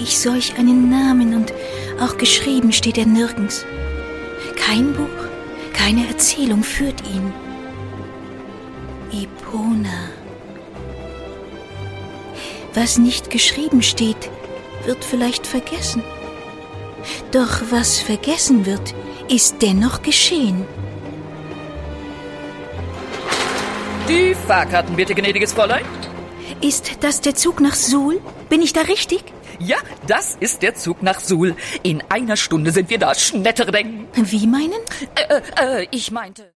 ich solch einen Namen und auch geschrieben steht er nirgends. Kein Buch, keine Erzählung führt ihn. Epona. Was nicht geschrieben steht, wird vielleicht vergessen. Doch was vergessen wird, ist dennoch geschehen. Die Fahrkarten bitte, gnädiges Fräulein. Ist das der Zug nach Suhl? Bin ich da richtig? Ja, das ist der Zug nach Suhl. In einer Stunde sind wir da. Schnetterdeng. Wie meinen? Ich meinte...